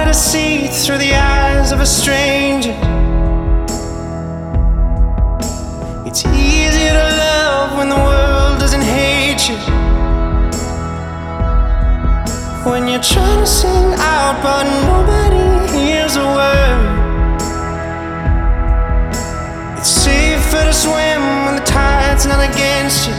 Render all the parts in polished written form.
to see through the eyes of a stranger. It's easy to love when the world doesn't hate you. When you're trying to sing out but nobody hears a word. It's safer to swim when the tide's not against you.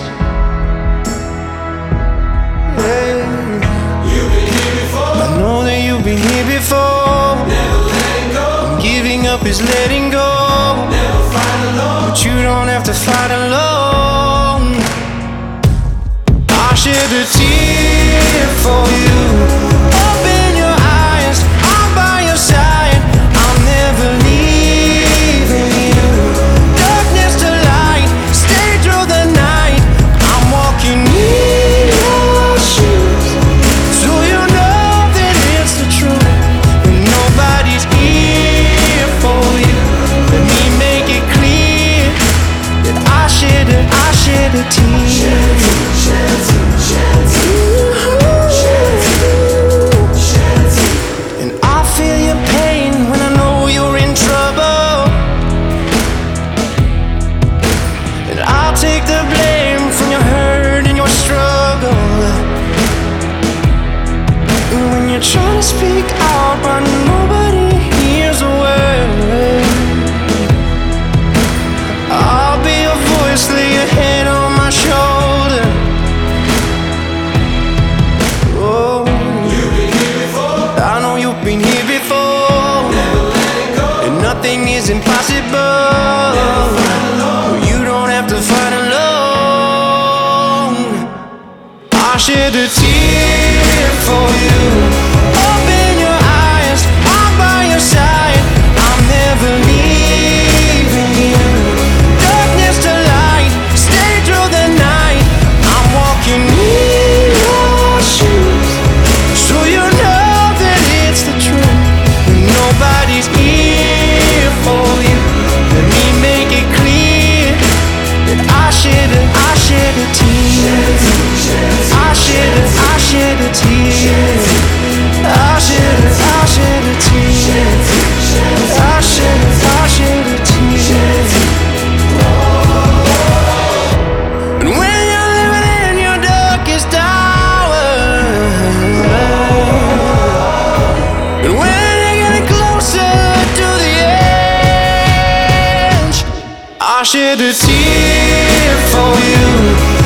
You've been here before. I know that you've been here before. Never letting go. Giving up is letting go. Never fight alone. But you don't have to fight alone. I shed a tear for you. Open your eyes, I'm by your side. I'm never leaving you. Darkness to light, stay through the night. I'm walking in your shoes, so you know that it's the truth. And nobody's here for you. Let me make it clear that I shed a tear. And I feel your pain when I know you're in trouble. And I'll take the blame from your hurt and your struggle. And when you're trying to speak out but nobody hears a word, I'll be a voice, lay your head on my shoulder. Oh, You've been here before. I know you've been here before. Never letting go. And nothing is impossible. Never fight alone. You don't have to fight alone. I shed a tear for you. Open your eyes, I'm by your side. I'm never leaving you. Darkness to light, stay through the night. I'm walking in your shoes, so you know that it's the truth. Nobody's here for you. Let me make it clear that I shed a tear. I shed a tear. I shed a tear. I shed a tear. And when you're living in your darkest hour, and when you're getting closer to the edge, I shed a tear for you.